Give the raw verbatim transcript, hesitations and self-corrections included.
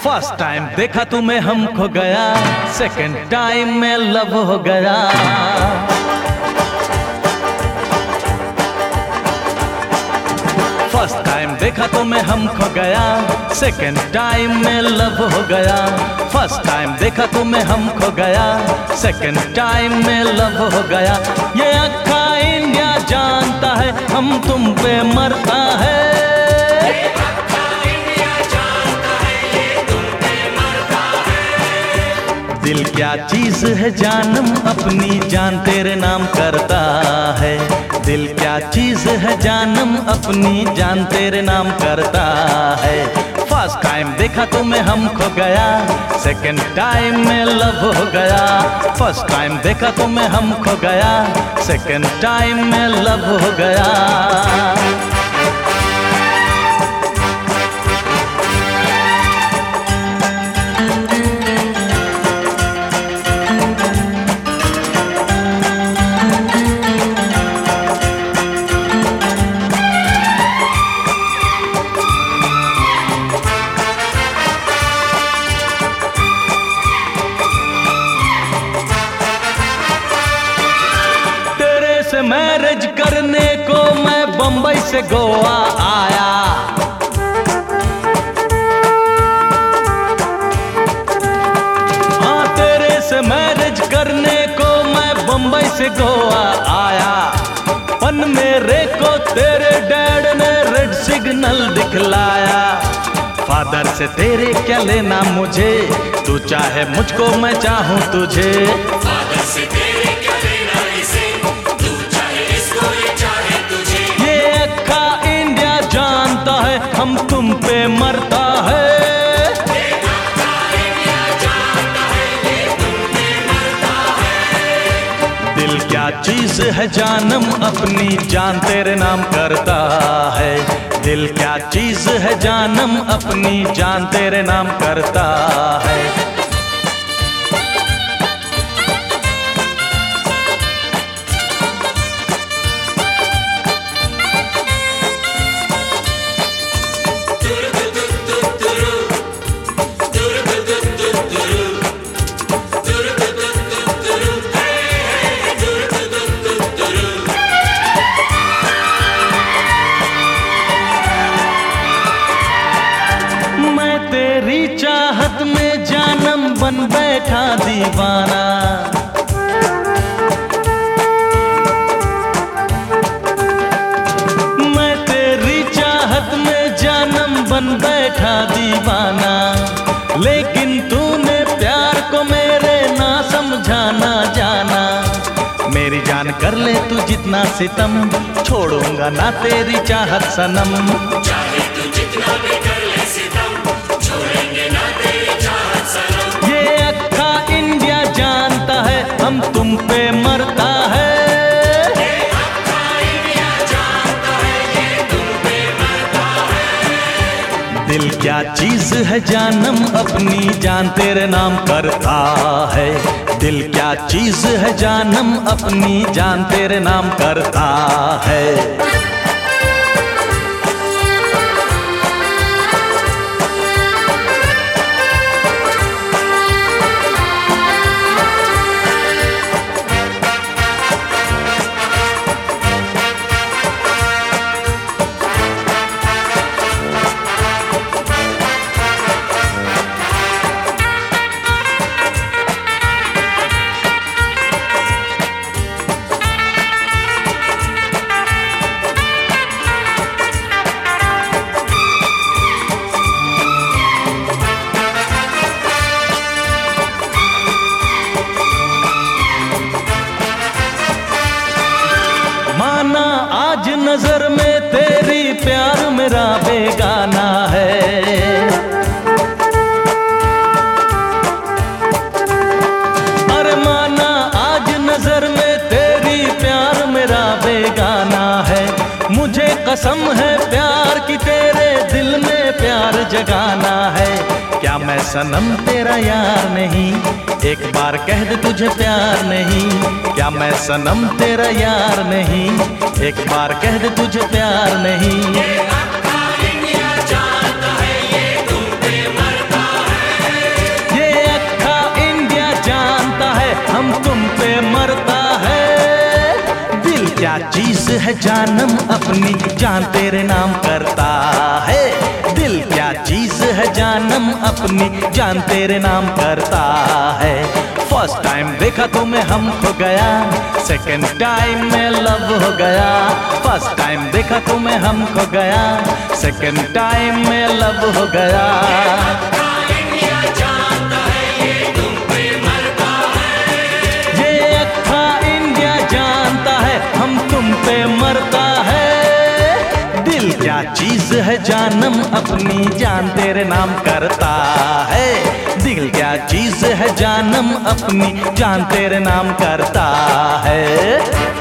First time देखा तुम्हें हम खो गया, सेकंड टाइम में लव हो गया। फर्स्ट टाइम देखा तुम्हें हम खो गया, सेकंड टाइम में लव हो गया। फर्स्ट टाइम देखा तुम्हें हम खो गया, सेकंड टाइम में लव हो गया। ये अक्खा इंडिया जानता है हम तुम पे मरता है। दिल क्या चीज है जानम अपनी जान तेरे नाम करता है। दिल क्या चीज है जानम अपनी जान तेरे नाम करता है। फर्स्ट टाइम देखा तुम्हें हम खो गया, सेकंड टाइम में लव हो गया। फर्स्ट टाइम देखा तुम्हें हम खो गया, सेकंड टाइम में लव हो गया। मैरिज करने को मैं बंबई से गोवा आया। हाँ तेरे से मैरिज करने को मैं बंबई से गोवा आया। पन मेरे को तेरे डैड ने रेड सिग्नल दिखलाया। फादर से तेरे क्या लेना मुझे, तू चाहे मुझको मैं चाहूँ तुझे। फादर से तेरे क्या लेना इसे, तू चाहे इसको ये चाहे तुझे। ये अक्खा इंडिया जानता है हम तुम पे मरता है। ये अक्खा इंडिया जानता है ये तुम पे मरता है। दिल क्या चीज है जानम अपनी जान तेरे नाम करता है। दिल क्या चीज है जानम अपनी जान तेरे नाम करता है। तेरी चाहत में जानम बन बैठा दीवाना। मैं तेरी चाहत में जानम बन बैठा दीवाना। लेकिन तूने प्यार को मेरे ना समझाना जाना। मेरी जान कर ले तू जितना सितम, छोड़ूंगा ना तेरी चाहत सनम। चाहे तू जितना भी कर ले सितम, छोड़ेंगे ना तेरी चाहत सनम। ये अक्खा इंडिया जानता है हम तुम पे मरता है। ये अक्खा इंडिया जानता है ये तुम पे मरता है। दिल क्या चीज है जानम अपनी जान तेरे नाम करता है। दिल क्या चीज है जानम अपनी जान तेरे नाम करता है। माना आज नजर में तेरी प्यार मेरा बेगाना है। अरे माना आज नजर में तेरी प्यार मेरा बेगाना है। मुझे कसम है प्यार की तेरे दिल में प्यार जगाना है। क्या मैं सनम तेरा यार नहीं, एक बार कह दे तुझे प्यार नहीं। क्या मैं सनम तेरा यार नहीं, एक बार कह दे तुझे प्यार नहीं। ये अक्खा इंडिया जानता है ये तुम पे मरता है। क्या चीज है जानम अपनी जान तेरे नाम करता है। दिल क्या चीज है जानम अपनी जान तेरे नाम करता है। फर्स्ट टाइम देखा तो मैं हम खो गया, सेकंड टाइम में लव हो गया। फर्स्ट टाइम देखा तो मैं हम खो गया, सेकंड टाइम में लव हो गया। मरता है दिल क्या चीज है जानम अपनी जान तेरे नाम करता है। दिल क्या चीज है जानम अपनी जान तेरे नाम करता है।